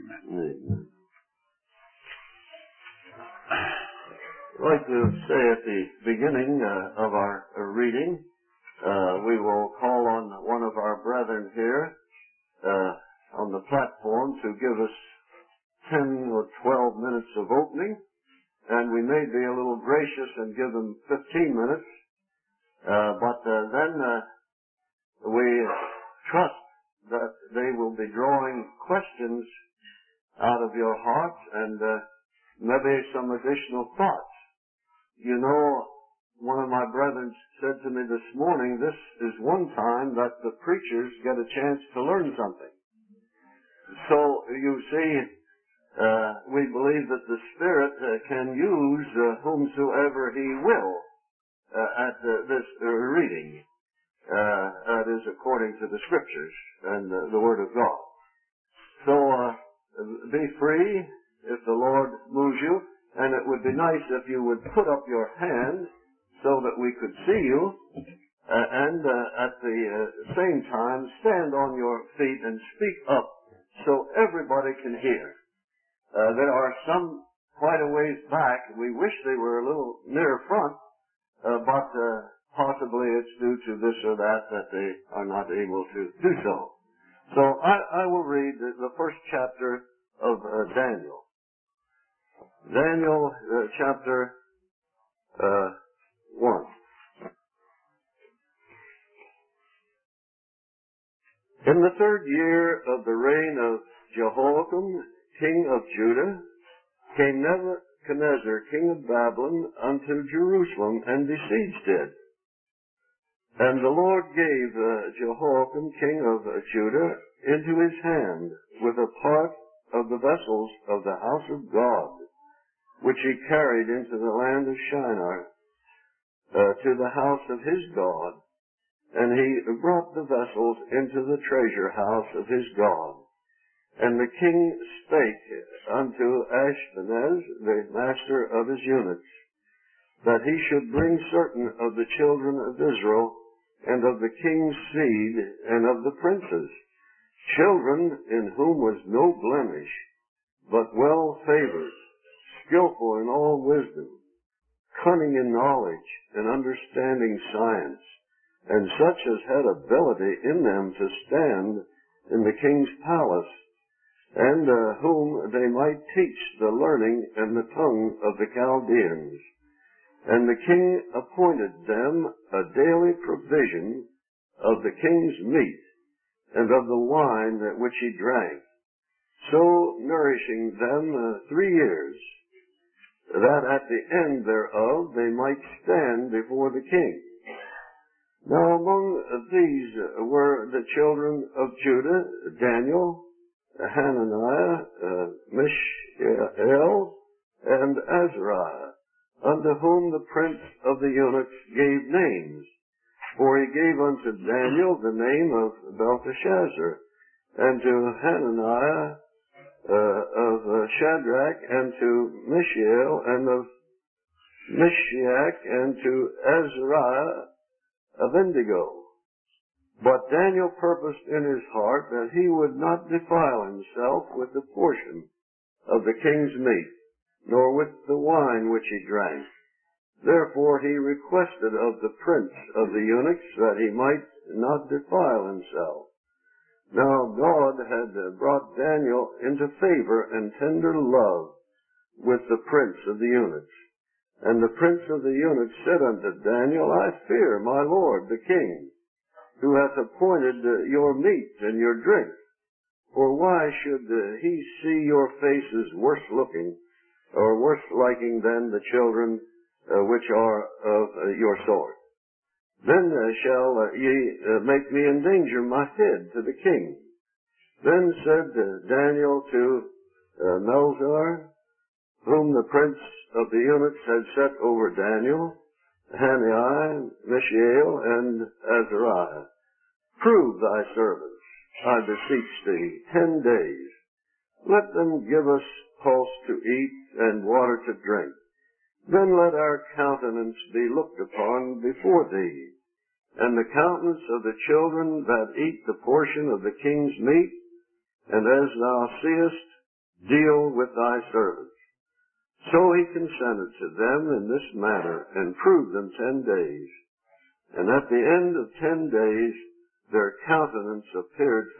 Amen. I'd like to say at the beginning of our reading, we will call on one of our brethren here on the platform to give us 10 or 12 minutes of opening, and we may be a little gracious and give them 15 minutes, but then we trust that they will be drawing questions out of your hearts and maybe some additional thoughts. You know, one of my brethren said to me this morning, this is one time that the preachers get a chance to learn something. So, you see, we believe that the Spirit can use whomsoever He will at this reading. That is according to the Scriptures and the Word of God. So, be free if the Lord moves you, and it would be nice if you would put up your hand so that we could see you, and at the same time stand on your feet and speak up so everybody can hear. There are some quite a ways back. We wish they were a little near front, but possibly it's due to this or that they are not able to do so. So I will read the first chapter of Daniel. Daniel chapter 1. In the 3rd year of the reign of Jehoiakim, king of Judah, came Nebuchadnezzar, king of Babylon, unto Jerusalem, and besieged it. And the Lord gave Jehoiakim, king of Judah, into his hand, with a part of the vessels of the house of God, which he carried into the land of Shinar, to the house of his God. And he brought the vessels into the treasure house of his God. And the king spake unto Ashpenaz, the master of his eunuchs, that he should bring certain of the children of Israel, and of the king's seed, and of the princes, children in whom was no blemish, but well favored, skillful in all wisdom, cunning in knowledge, and understanding science, and such as had ability in them to stand in the king's palace, and whom they might teach the learning and the tongue of the Chaldeans. And the king appointed them a daily provision of the king's meat, and of the wine which he drank, so nourishing them 3 years, that at the end thereof they might stand before the king. Now among these were the children of Judah, Daniel, Hananiah, Mishael, and Azariah, unto whom the prince of the eunuchs gave names. For he gave unto Daniel the name of Belteshazzar, and to Hananiah of Shadrach, and to Mishael, and of Meshach, and to Azariah Abednego. But Daniel purposed in his heart that he would not defile himself with the portion of the king's meat, nor with the wine which he drank. Therefore he requested of the prince of the eunuchs that he might not defile himself. Now God had brought Daniel into favor and tender love with the prince of the eunuchs. And the prince of the eunuchs said unto Daniel, I fear my lord the king, who hath appointed your meat and your drink. For why should he see your faces worse looking, or worse liking than the children which are of your sort? Then shall ye make me endanger my head to the king. Then said Daniel to Melzar, whom the prince of the eunuchs had set over Daniel, Hananiah, Mishael, and Azariah, prove thy servants, I beseech thee, 10 days. Let them give us pulse to eat and water to drink. Then let our countenance be looked upon before thee, and the countenance of the children that eat the portion of the king's meat. And as thou seest, deal with thy servants. So he consented to them in this manner, and proved them 10 days. And at the end of 10 days, their countenance appeared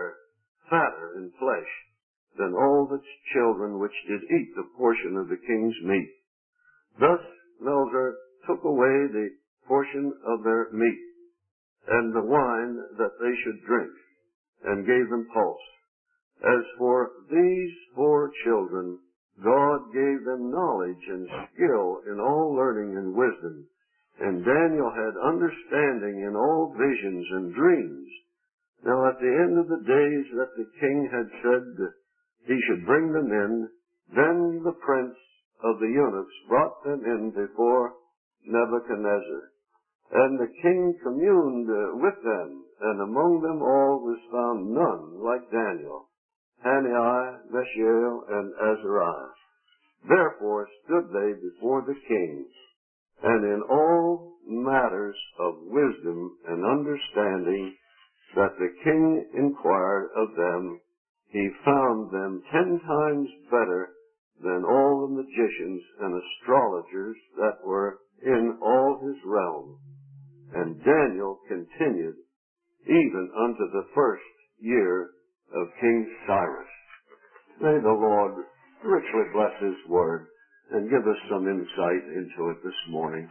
fatter in flesh, than all the children which did eat the portion of the king's meat. Thus Melzar took away the portion of their meat, and the wine that they should drink, and gave them pulse. As for these 4 children, God gave them knowledge and skill in all learning and wisdom, and Daniel had understanding in all visions and dreams. Now at the end of the days that the king had said he should bring them in, then the prince of the eunuchs brought them in before Nebuchadnezzar. And the king communed with them, and among them all was found none like Daniel, Hananiah, Mishael, and Azariah. Therefore stood they before the king, and in all matters of wisdom and understanding that the king inquired of them, he found them 10 times better than all the magicians and astrologers that were in all his realm. And Daniel continued even unto the 1st year of King Cyrus. May the Lord richly bless his word and give us some insight into it this morning.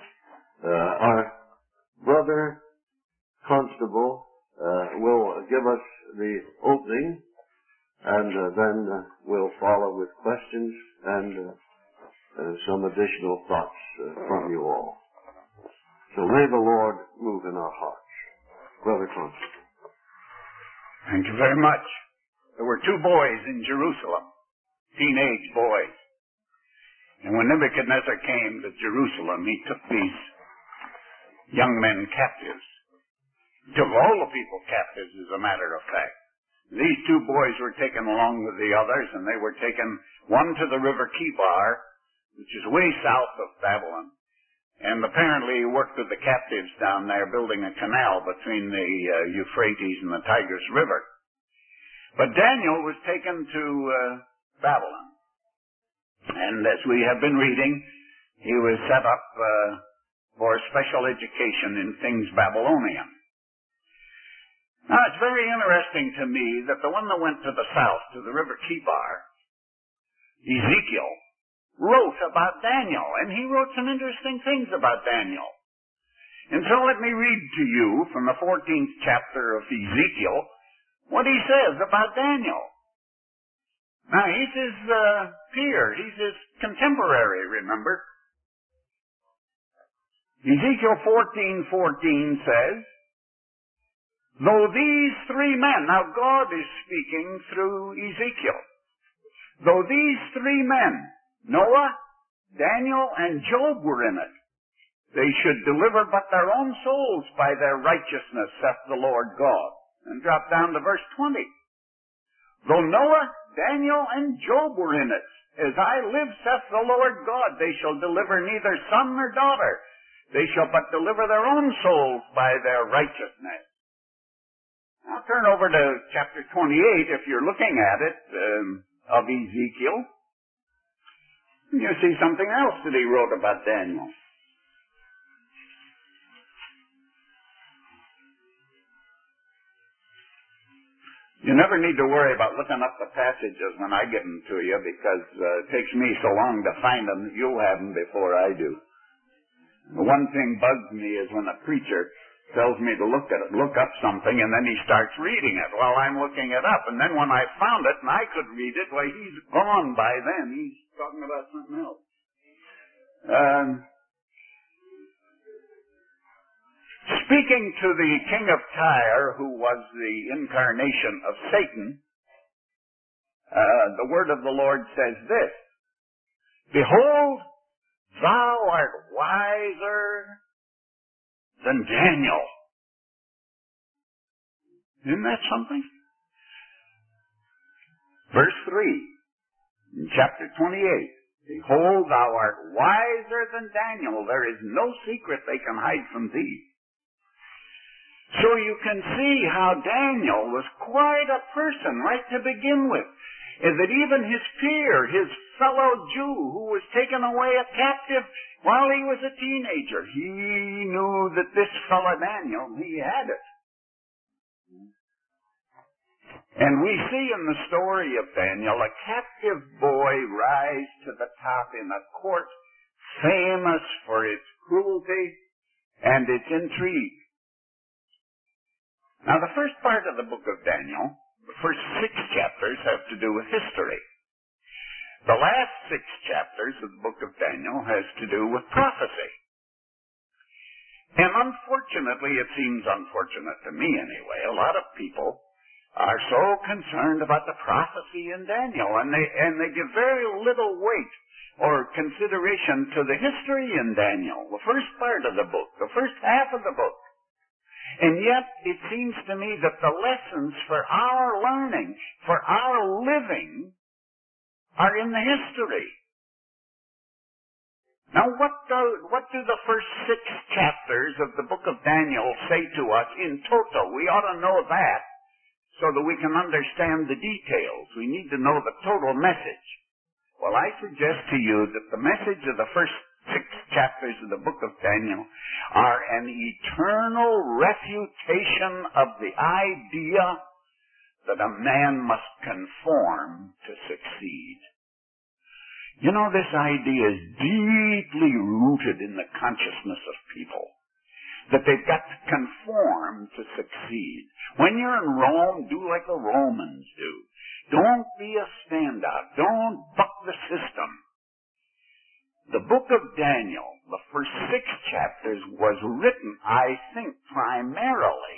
Our brother Constable will give us the opening, and then we'll follow with questions and some additional thoughts from you all. So may the Lord move in our hearts. Brother Constable. Thank you very much. There were 2 boys in Jerusalem, teenage boys. And when Nebuchadnezzar came to Jerusalem, he took these young men captives. He took all the people captives, as a matter of fact. These 2 boys were taken along with the others, and they were taken, one to the river Kibar, which is way south of Babylon. And apparently he worked with the captives down there building a canal between the Euphrates and the Tigris River. But Daniel was taken to Babylon. And as we have been reading, he was set up for special education in things Babylonian. Now it's very interesting to me that the one that went to the south, to the river Kibar, Ezekiel, wrote about Daniel, and he wrote some interesting things about Daniel. And so let me read to you from the 14th chapter of Ezekiel what he says about Daniel. Now, he's his peer, he's his contemporary, remember? Ezekiel 14:14 says, though these 3 men, now God is speaking through Ezekiel, though these 3 men, Noah, Daniel, and Job were in it, they should deliver but their own souls by their righteousness, saith the Lord God. And drop down to verse 20. Though Noah, Daniel, and Job were in it, as I live, saith the Lord God, they shall deliver neither son nor daughter. They shall but deliver their own souls by their righteousness. Now turn over to chapter 28, if you're looking at it, of Ezekiel. You see something else that he wrote about Daniel. You never need to worry about looking up the passages when I give them to you, because it takes me so long to find them that you'll have them before I do. The one thing bugs me is when a preacher tells me to look up something, and then he starts reading it while I'm looking it up. And then when I found it and I could read it, well, he's gone by then. He's talking about something else. Speaking to the king of Tyre, who was the incarnation of Satan, the word of the Lord says this, behold, thou art wiser than Daniel. Isn't that something? Verse 3, in chapter 28. Behold, thou art wiser than Daniel. There is no secret they can hide from thee. So you can see how Daniel was quite a person right to begin with. is that even his peer, his fellow Jew who was taken away a captive while he was a teenager, he knew that this fellow Daniel, he had it. And we see in the story of Daniel a captive boy rise to the top in a court famous for its cruelty and its intrigue. Now, the first part of the book of Daniel, the first 6 chapters, have to do with history. The last 6 chapters of the book of Daniel has to do with prophecy. And unfortunately, it seems unfortunate to me anyway, a lot of people are so concerned about the prophecy in Daniel, and they give very little weight or consideration to the history in Daniel, the first part of the book, the first half of the book. And yet, it seems to me that the lessons for our learning, for our living, are in the history. Now, what do the first 6 chapters of the book of Daniel say to us in total? We ought to know that so that we can understand the details. We need to know the total message. Well, I suggest to you that the message of the first 6 chapters of the book of Daniel are an eternal refutation of the idea that a man must conform to succeed. You know, this idea is deeply rooted in the consciousness of people, that they've got to conform to succeed. When you're in Rome, do like the Romans do. Don't be a standout. Don't buck the system. The book of Daniel, the first 6 chapters, was written, I think, primarily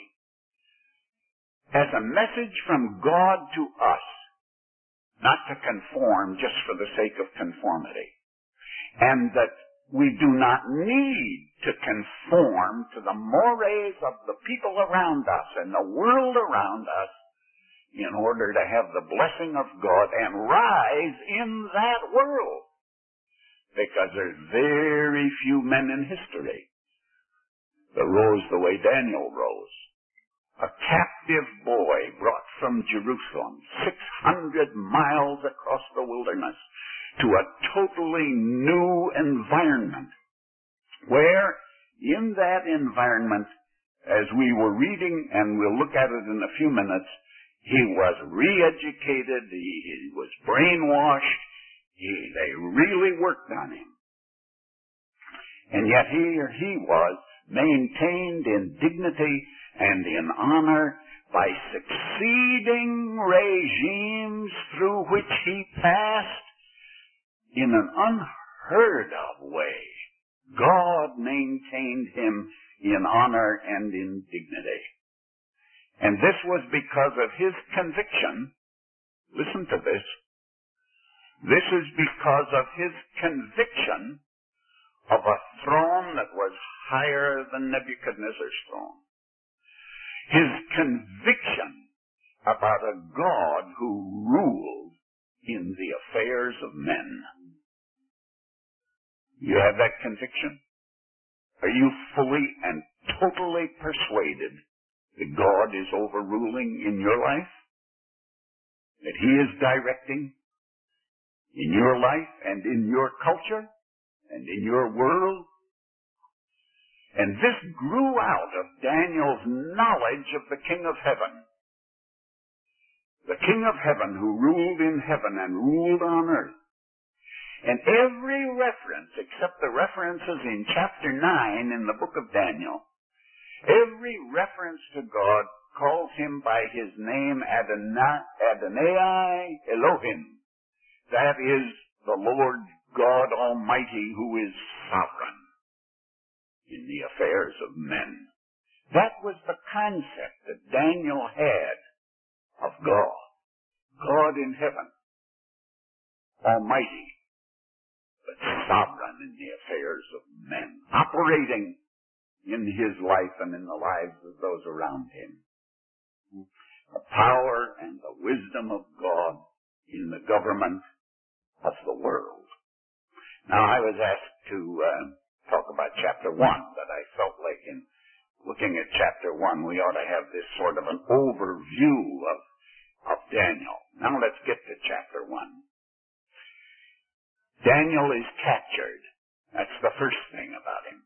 as a message from God to us, not to conform just for the sake of conformity. And that we do not need to conform to the mores of the people around us and the world around us in order to have the blessing of God and rise in that world. Because there's very few men in history that rose the way Daniel rose. A captive boy brought from Jerusalem 600 miles across the wilderness to a totally new environment, where in that environment, as we were reading, and we'll look at it in a few minutes, he was re-educated, he was brainwashed, they really worked on him. And yet here he was, maintained in dignity and in honor by succeeding regimes through which he passed in an unheard of way. God maintained him in honor and in dignity. And this was because of his conviction. Listen to this. This is because of his conviction of a throne that was higher than Nebuchadnezzar's throne. His conviction about a God who ruled in the affairs of men. You have that conviction? Are you fully and totally persuaded that God is overruling in your life? That he is directing in your life and in your culture and in your world? And this grew out of Daniel's knowledge of the King of Heaven. The King of Heaven who ruled in heaven and ruled on earth. And every reference, except the references in chapter 9 in the book of Daniel, every reference to God calls him by his name Adonai Elohim. That is the Lord God Almighty who is sovereign in the affairs of men. That was the concept that Daniel had of God. God in heaven, Almighty, but sovereign in the affairs of men, operating in his life and in the lives of those around him. The power and the wisdom of God in the government of the world. Now, I was asked to talk about chapter 1, but I felt like in looking at chapter 1, we ought to have this sort of an overview of Daniel. Now let's get to chapter 1. Daniel is captured. That's the first thing about him.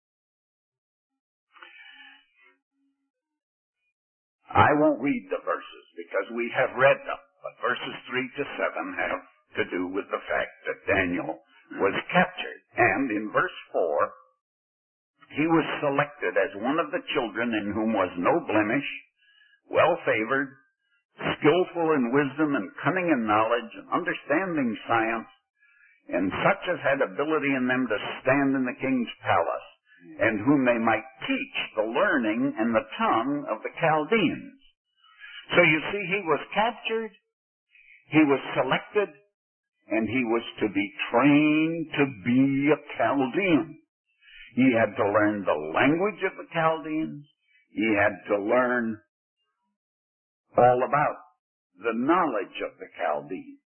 I won't read the verses because we have read them, but verses 3 to 7 have to do with the fact that Daniel was captured. And in verse 4, he was selected as one of the children in whom was no blemish, well-favored, skillful in wisdom and cunning in knowledge and understanding science, and such as had ability in them to stand in the king's palace, and whom they might teach the learning and the tongue of the Chaldeans. So you see, he was captured, he was selected, and he was to be trained to be a Chaldean. He had to learn the language of the Chaldeans. He had to learn all about the knowledge of the Chaldeans.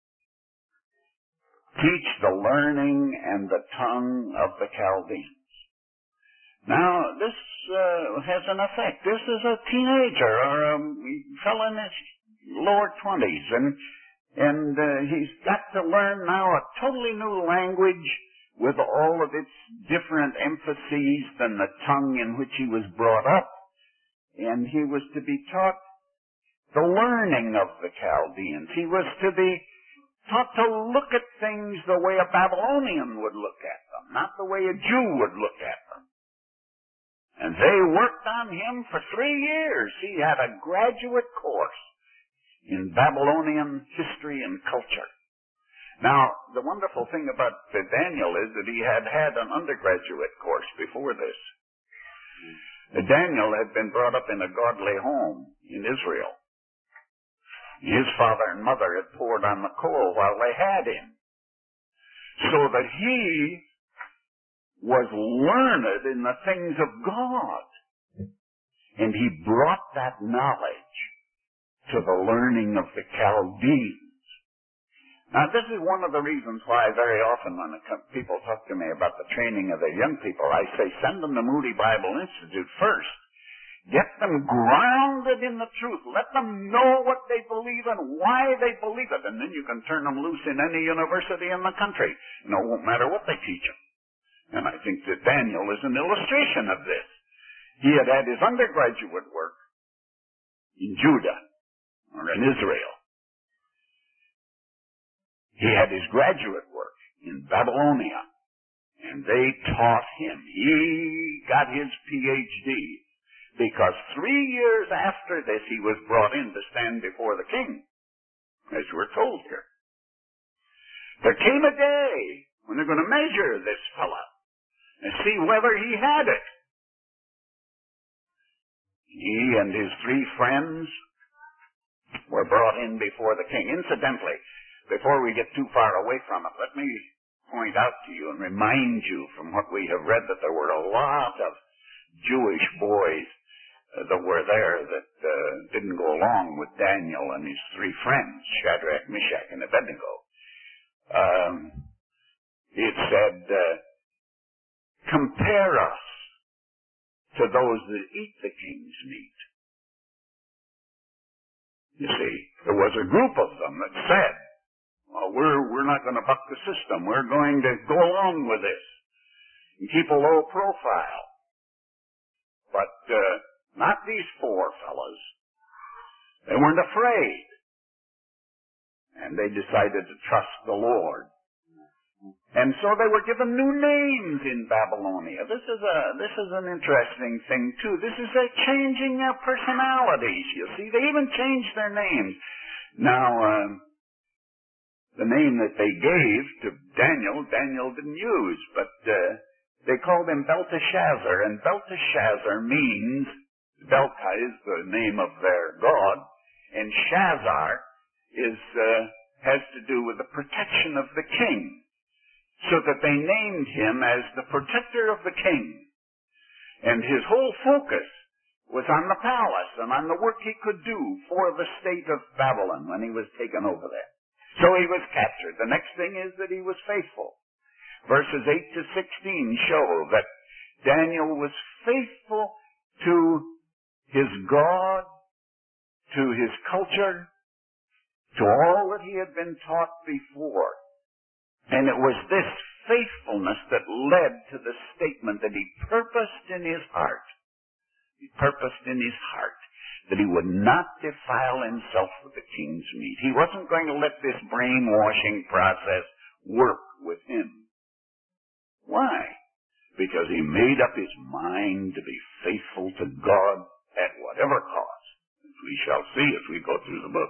Teach the learning and the tongue of the Chaldeans. Now, this has an effect. This is a teenager or a fellow in his lower 20s, and he's got to learn now a totally new language with all of its different emphases than the tongue in which he was brought up. And he was to be taught the learning of the Chaldeans. He was to be taught to look at things the way a Babylonian would look at them, not the way a Jew would look at them. And they worked on him for 3 years. He had a graduate course in Babylonian history and culture. Now, the wonderful thing about Daniel is that he had had an undergraduate course before this. Daniel had been brought up in a godly home in Israel. His father and mother had poured on the coal while they had him, so that he was learned in the things of God. And he brought that knowledge to the learning of the Chaldeans. Now, this is one of the reasons why very often when people talk to me about the training of their young people, I say send them to Moody Bible Institute first. Get them grounded in the truth. Let them know what they believe and why they believe it. And then you can turn them loose in any university in the country. It won't matter what they teach them. And I think that Daniel is an illustration of this. He had had his undergraduate work in Judah or in Israel. He had his graduate work in Babylonia, and they taught him. He got his PhD because 3 years after this he was brought in to stand before the king, as we're told here. There came a day when they're going to measure this fellow and see whether he had it. He and his 3 friends were brought in before the king. Incidentally, before we get too far away from it, let me point out to you and remind you from what we have read that there were a lot of Jewish boys that were there that didn't go along with Daniel and his 3 friends, Shadrach, Meshach, and Abednego. It said, compare us to those that eat the king's meat. You see, there was a group of them that said, well, we're not going to buck the system. We're going to go along with this and keep a low profile. But not these 4 fellows. They weren't afraid. And they decided to trust the Lord. And so they were given new names in Babylonia. This is an interesting thing, too. This is a changing their personalities, you see. They even changed their names. Now, the name that they gave to Daniel didn't use, but they called him Belteshazzar, and Belteshazzar means, Belta is the name of their god, and Shazar has to do with the protection of the king, so that they named him as the protector of the king. And his whole focus was on the palace and on the work he could do for the state of Babylon when he was taken over there. So he was captured. The next thing is that he was faithful. Verses 8 to 16 show that Daniel was faithful to his God, to his culture, to all that he had been taught before. And it was this faithfulness that led to the statement that he purposed in his heart. He purposed in his heart that he would not defile himself with the king's meat. He wasn't going to let this brainwashing process work with him. Why? Because he made up his mind to be faithful to God at whatever cost, as we shall see as we go through the book.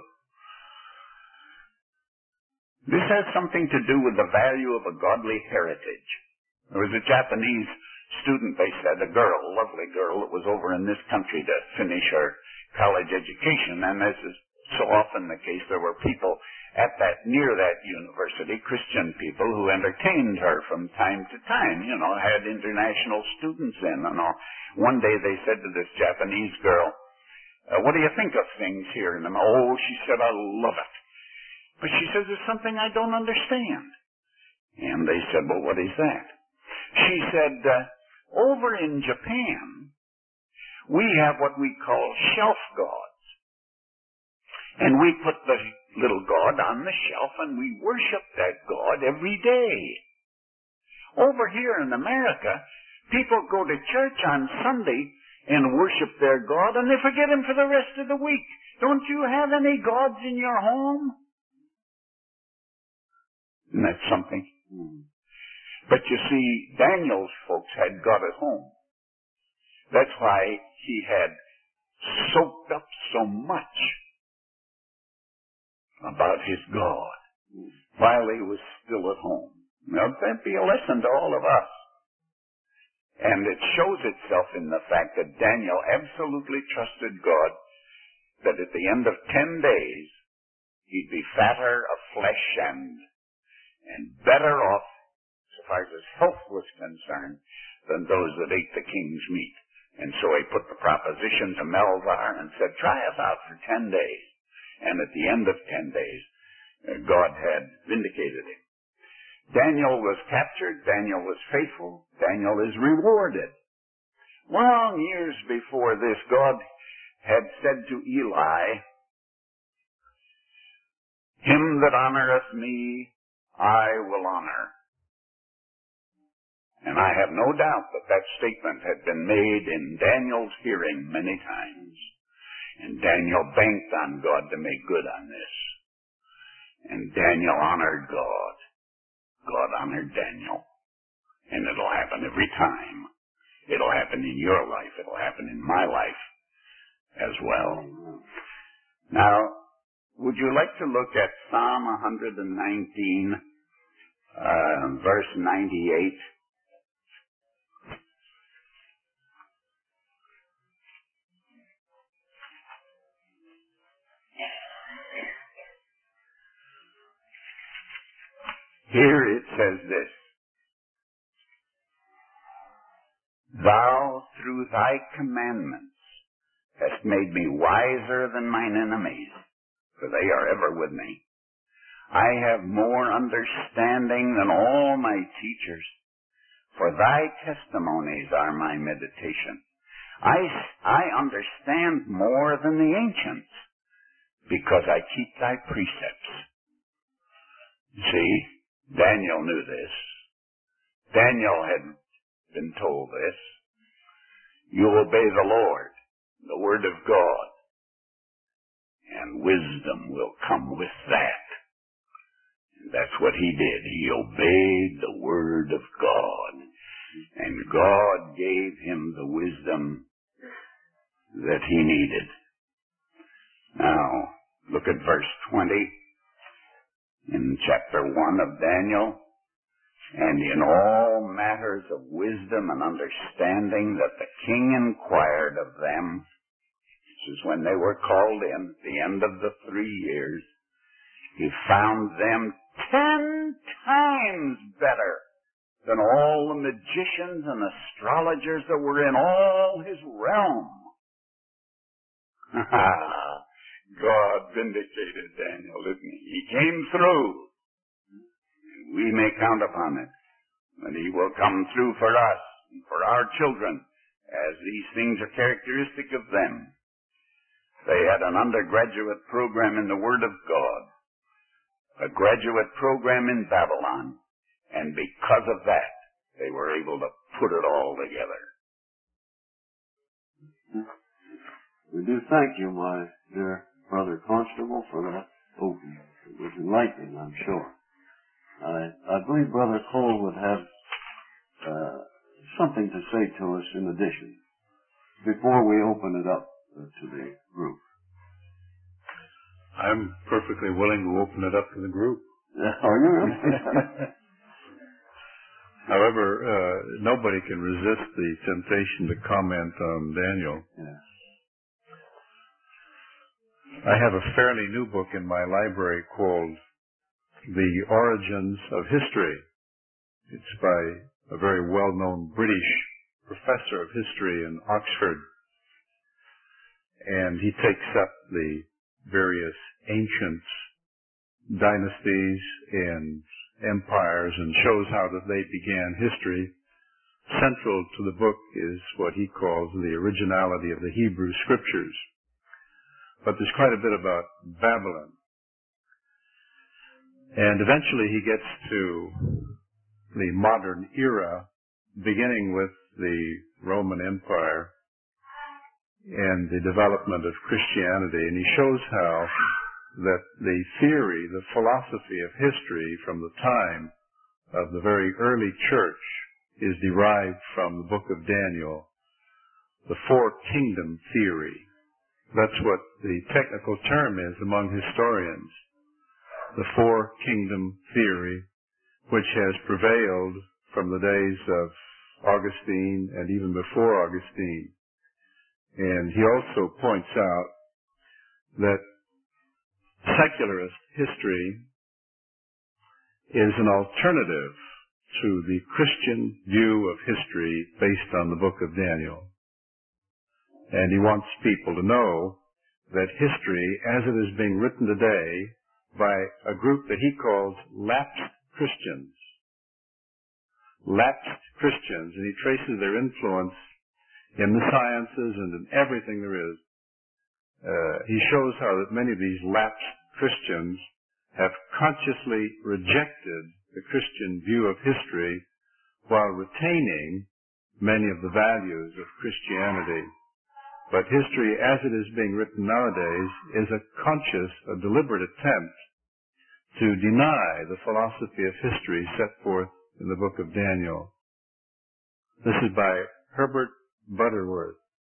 This has something to do with the value of a godly heritage. There was a Japanese student, they said, a girl, a lovely girl, that was over in this country to finish her college education. And as is so often the case, there were people near that university, Christian people, who entertained her from time to time, had international students in and all. One day they said to this Japanese girl, what do you think of things here? And she said, I love it. But she says, there's something I don't understand. And they said, well, what is that? She said, over in Japan, we have what we call shelf gods. And we put the little god on the shelf and we worship that god every day. Over here in America, people go to church on Sunday and worship their God and they forget him for the rest of the week. Don't you have any gods in your home? Isn't that something? But you see, Daniel's folks had God at home. That's why he had soaked up so much about his God while he was still at home. Now, that'd be a lesson to all of us. And it shows itself in the fact that Daniel absolutely trusted God that at the end of 10 days, he'd be fatter of flesh and better off, so far as his health was concerned, than those that ate the king's meat. And so he put the proposition to Melzar and said, try us out for 10 days. And at the end of 10 days, God had vindicated him. Daniel was captured. Daniel was faithful. Daniel is rewarded. Long years before this, God had said to Eli, him that honoreth me, I will honor. And I have no doubt that that statement had been made in Daniel's hearing many times. And Daniel banked on God to make good on this. And Daniel honored God. God honored Daniel. And it'll happen every time. It'll happen in your life. It'll happen in my life as well. Now, would you like to look at Psalm 119, verse 98? Here it says this, Thou through thy commandments hast made me wiser than mine enemies, for they are ever with me. I have more understanding than all my teachers, for thy testimonies are my meditation. I understand more than the ancients, because I keep thy precepts. See, Daniel knew this. Daniel had been told this. You obey the Lord, the word of God, and wisdom will come with that. And that's what he did. He obeyed the word of God. And God gave him the wisdom that he needed. Now, look at verse 20 in chapter 1 of Daniel. And in all matters of wisdom and understanding that the king inquired of them, this is when they were called in at the end of the 3 years, he found them 10 times better than all the magicians and astrologers that were in all his realm. God vindicated Daniel, didn't he? He came through. We may count upon it, that he will come through for us and for our children, as these things are characteristic of them. They had an undergraduate program in the Word of God. a graduate program in Babylon, and because of that, they were able to put it all together. We do thank you, my dear Brother Constable, for that opening. It was enlightening, I'm sure. I believe Brother Cole would have something to say to us in addition before we open it up to the group. I'm perfectly willing to open it up to the group. Are you really? However, nobody can resist the temptation to comment on Daniel. Yeah. I have a fairly new book in my library called The Origins of History. It's by a very well-known British professor of history in Oxford. And he takes up the various ancient dynasties and empires and shows how that they began history. Central to the book is what he calls the originality of the Hebrew Scriptures. But there's quite a bit about Babylon. And eventually he gets to the modern era, beginning with the Roman Empire and the development of Christianity. And he shows how that the theory, the philosophy of history from the time of the very early church is derived from the book of Daniel, the four kingdom theory. That's what the technical term is among historians. The four kingdom theory, which has prevailed from the days of Augustine and even before Augustine. And he also points out that secularist history is an alternative to the Christian view of history based on the book of Daniel. And he wants people to know that history, as it is being written today by a group that he calls lapsed Christians, and he traces their influence in the sciences and in everything there is. He shows how that many of these lapsed Christians have consciously rejected the Christian view of history while retaining many of the values of Christianity. But history, as it is being written nowadays, is a conscious, a deliberate attempt to deny the philosophy of history set forth in the book of Daniel. This is by Herbert Butterfield,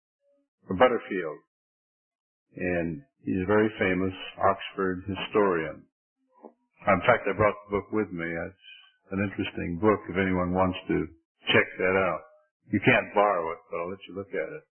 and he's a very famous Oxford historian. In fact, I brought the book with me. It's an interesting book if anyone wants to check that out. You can't borrow it, but I'll let you look at it.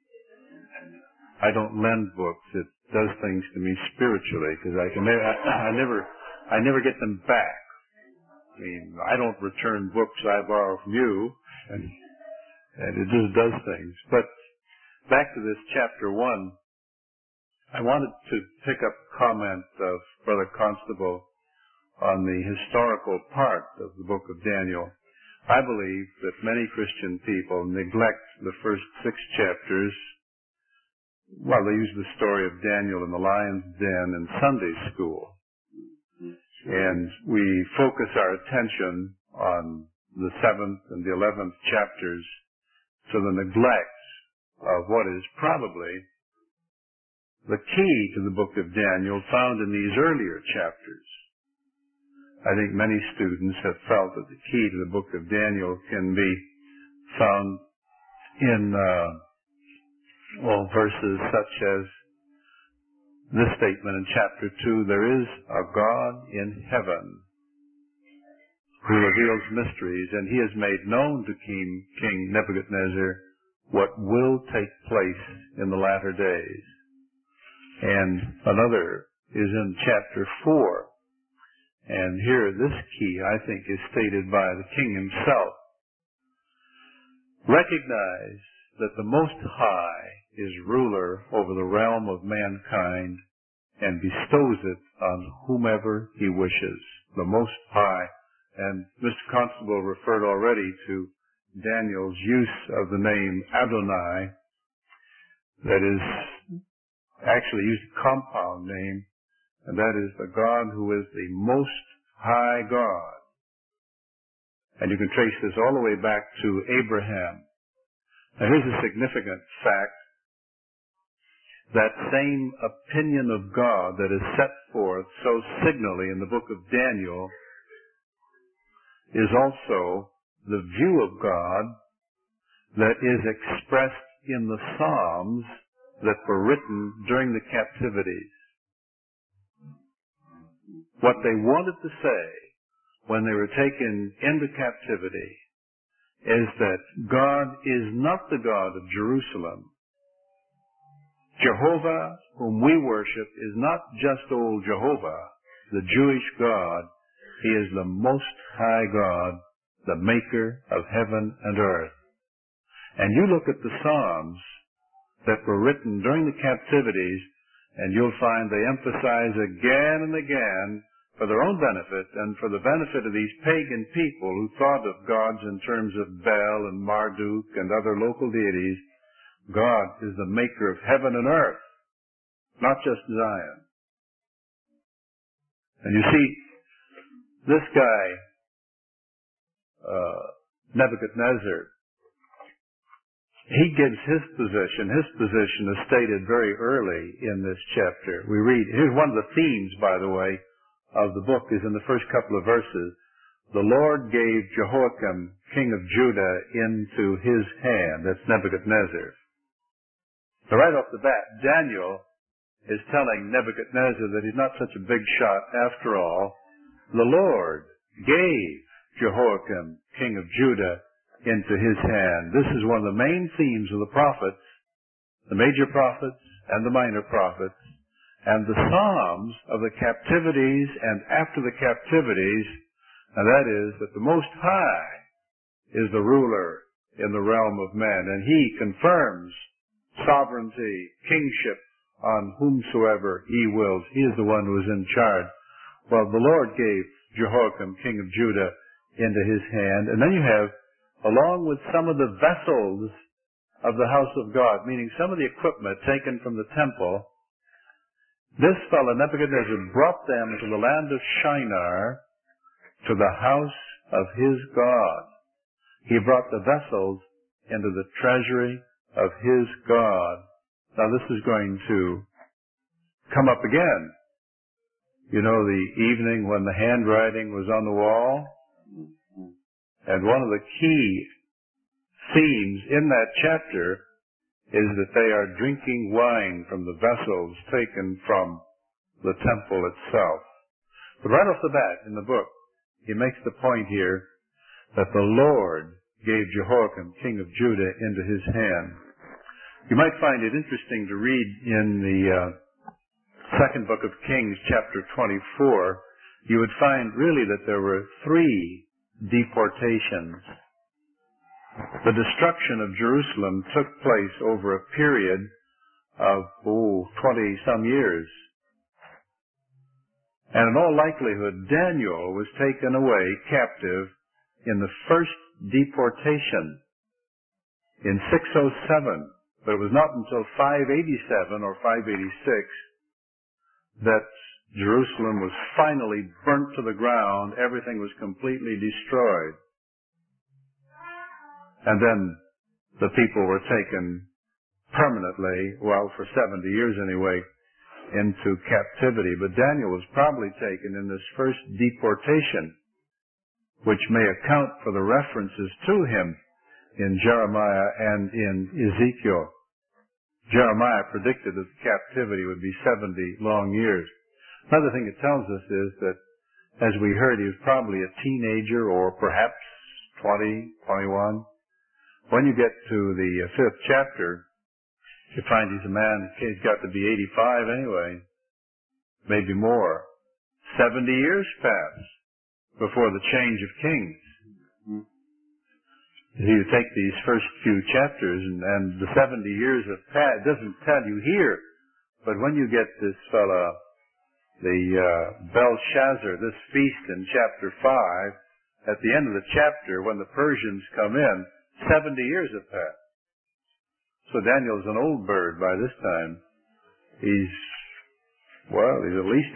I don't lend books. It does things to me spiritually because I never get them back. I mean, I don't return books I borrow from you, and it just does things. But back to this chapter 1, I wanted to pick up a comment of Brother Constable on the historical part of the book of Daniel. I believe that many Christian people neglect the first 6 chapters. Well, they use the story of Daniel in the lion's den in Sunday school. And we focus our attention on the 7th and the 11th chapters to the neglect of what is probably the key to the book of Daniel found in these earlier chapters. I think many students have felt that the key to the book of Daniel can be found in verses such as this statement in chapter 2, there is a God in heaven who reveals mysteries, and he has made known to King Nebuchadnezzar what will take place in the latter days. And another is in chapter 4. And here this key, I think, is stated by the king himself. Recognize that the Most High is ruler over the realm of mankind and bestows it on whomever he wishes. The Most High. And Mr. Constable referred already to Daniel's use of the name Adonai, that is actually used a compound name and that is the God who is the Most High God. And you can trace this all the way back to Abraham. Now here's a significant fact. That same opinion of God that is set forth so signally in the book of Daniel is also the view of God that is expressed in the Psalms that were written during the captivities. What they wanted to say when they were taken into captivity is that God is not the God of Jerusalem. Jehovah, whom we worship, is not just old Jehovah, the Jewish God. He is the Most High God, the maker of heaven and earth. And you look at the Psalms that were written during the captivities, and you'll find they emphasize again and again, for their own benefit and for the benefit of these pagan people who thought of gods in terms of Bel and Marduk and other local deities, God is the maker of heaven and earth, not just Zion. And you see, this guy, Nebuchadnezzar, he gives his position. His position is stated very early in this chapter. We read, here's one of the themes, by the way, of the book is in the first couple of verses. The Lord gave Jehoiakim, king of Judah, into his hand. That's Nebuchadnezzar. So right off the bat, Daniel is telling Nebuchadnezzar that he's not such a big shot after all. The Lord gave Jehoiakim, king of Judah, into his hand. This is one of the main themes of the prophets, the major prophets and the minor prophets, and the Psalms of the captivities and after the captivities, and that is that the Most High is the ruler in the realm of men, and he confirms sovereignty, kingship on whomsoever he wills. He is the one who is in charge. Well, the Lord gave Jehoiakim, king of Judah, into his hand. And then you have, along with some of the vessels of the house of God, meaning some of the equipment taken from the temple, this fellow Nebuchadnezzar brought them to the land of Shinar, to the house of his God. He brought the vessels into the treasury of his God. Now this is going to come up again. You know, the evening when the handwriting was on the wall? And one of the key themes in that chapter is that they are drinking wine from the vessels taken from the temple itself. But right off the bat in the book, he makes the point here that the Lord gave Jehoiakim, king of Judah, into his hand. You might find it interesting to read in the second book of Kings, chapter 24, you would find really that there were 3 deportations. The destruction of Jerusalem took place over a period of 20-some years. And in all likelihood, Daniel was taken away captive in the first deportation in 607. But it was not until 587 or 586 that Jerusalem was finally burnt to the ground. Everything was completely destroyed. And then the people were taken permanently, well, for 70 years anyway, into captivity. But Daniel was probably taken in this first deportation, which may account for the references to him in Jeremiah and in Ezekiel. Jeremiah predicted that the captivity would be 70 long years. Another thing it tells us is that, as we heard, he was probably a teenager or perhaps 20, 21. When you get to the 5th chapter, you find he's a man, he's got to be 85 anyway, maybe more. 70 years pass before the change of kings. You take these first few chapters and the 70 years have passed. It doesn't tell you here, but when you get this fella, the Belshazzar, this feast in chapter 5, at the end of the chapter, when the Persians come in, 70 years have passed. So Daniel's an old bird by this time. He's Well, he's at least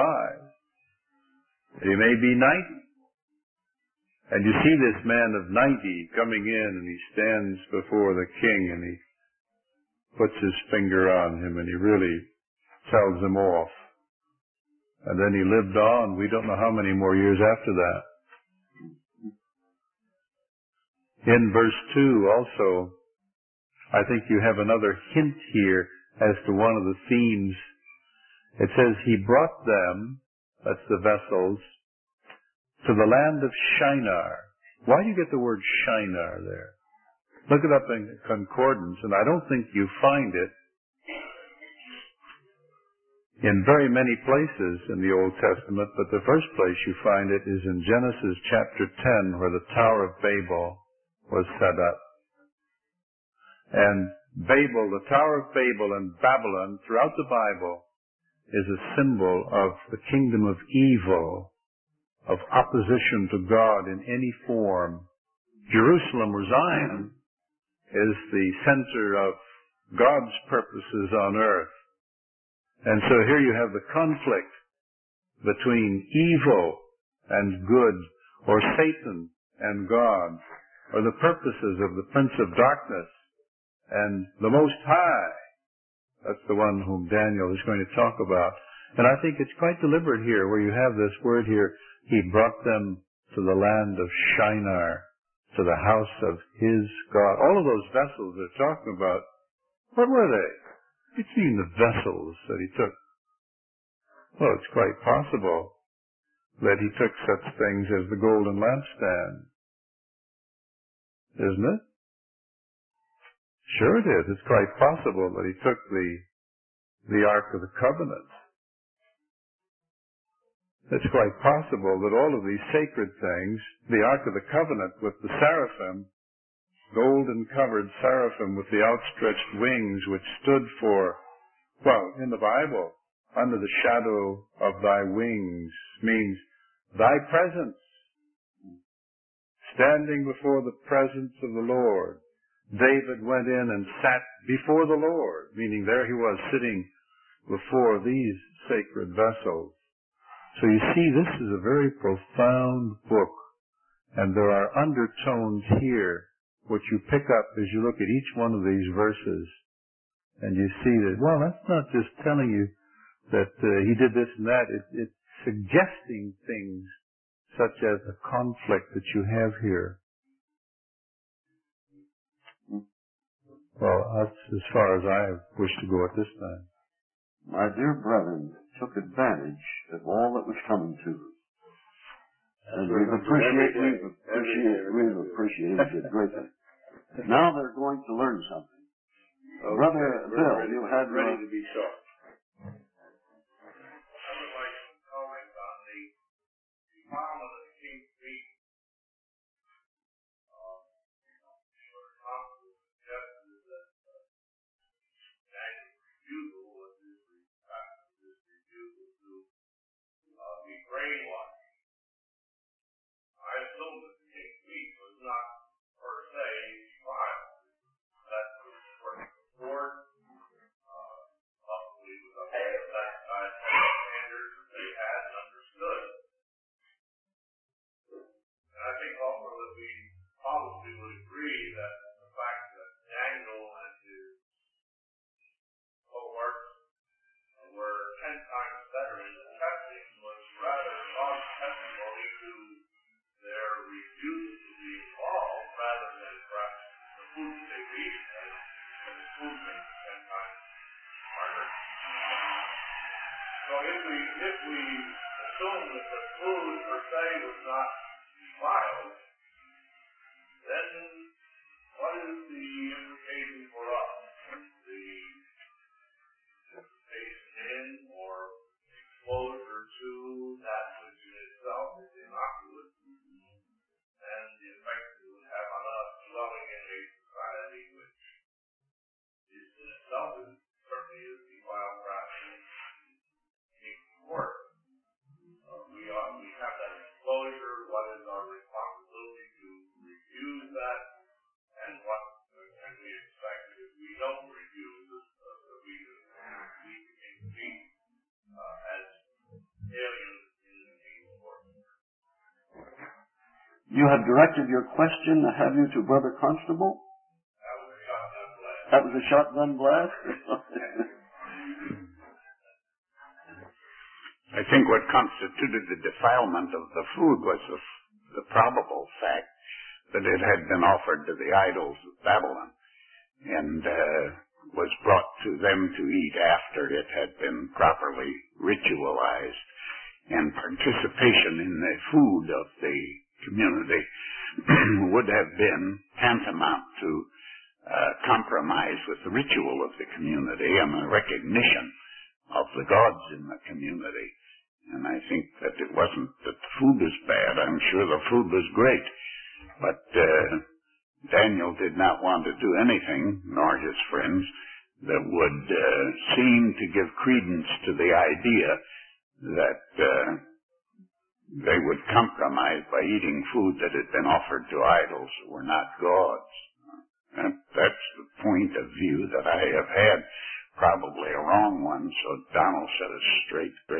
85. He may be 90. And you see this man of 90 coming in, and he stands before the king, and he puts his finger on him, and he really tells him off. And then he lived on. We don't know how many more years after that. In verse 2 also, I think you have another hint here as to one of the themes. It says, he brought them, that's the vessels, to the land of Shinar. Why do you get the word Shinar there? Look it up in concordance, and I don't think you find it in very many places in the Old Testament, but the first place you find it is in Genesis chapter 10, where the Tower of Babel was set up. And Babel, the Tower of Babel and Babylon, throughout the Bible, is a symbol of the kingdom of evil, of opposition to God in any form. Jerusalem or Zion is the center of God's purposes on earth. And so here you have the conflict between evil and good, or Satan and God, or the purposes of the Prince of Darkness and the Most High. That's the one whom Daniel is going to talk about. And I think it's quite deliberate here, where you have this word here, he brought them to the land of Shinar, to the house of his God. All of those vessels they're talking about, what were they? You've seen the vessels that he took. Well, it's quite possible that he took such things as the golden lampstand. Isn't it? Sure it is. It's quite possible that he took the Ark of the Covenant. It's quite possible that all of these sacred things, the Ark of the Covenant with the seraphim, golden-covered seraphim with the outstretched wings, which stood for, well, in the Bible, under the shadow of thy wings, means thy presence, standing before the presence of the Lord. David went in and sat before the Lord, meaning there he was sitting before these sacred vessels. So you see, this is a very profound book, and there are undertones here which you pick up as you look at each one of these verses, and you see that, well, that's not just telling you that he did this and that. It's suggesting things such as the conflict that you have here. Well, that's as far as I wish to go at this time. My dear brethren took advantage of all that was coming to us. And we've appreciated it greatly. Now they're going to learn something. Okay. Brother Bill, you had ready to be taught. I would like to comment on the defilement of the king's feet. What Apostle suggested that Daniel's refusal was his refusal to be brainwashed. I assume that the king's feet was not per se defiled. That was before, probably was up to that standard that they had and understood. And I think also that we probably would agree that the fact that Daniel and his cohorts were 10 times better in the testing was rather strong testimony to their refusal to be involved rather than perhaps the food that they eat and the food makes 10 times harder. So if we assume that the food per se was not defiled, then what is the implication for us? The participation in or exposure to that which in itself is innocuous, and the effect it would have on us dwelling in a society which is in itself certainly is defiled practice. We have that exposure. What is our responsibility to refuse that, and what can we expect if we don't refuse the reason we can be You have directed your question, have you, to Brother Constable? That was a shotgun blast? I think what constituted the defilement of the food was the probable fact that it had been offered to the idols of Babylon and was brought to them to eat after it had been properly ritualized. And participation in the food of the community would have been tantamount to compromise with the ritual of the community and a recognition of the gods in the community. And I think that it wasn't that the food was bad. I'm sure the food was great. But Daniel did not want to do anything, nor his friends, that would seem to give credence to the idea that they would compromise by eating food that had been offered to idols who were not gods. And that's the point of view that I have had, probably a wrong one, so Donald set us straight.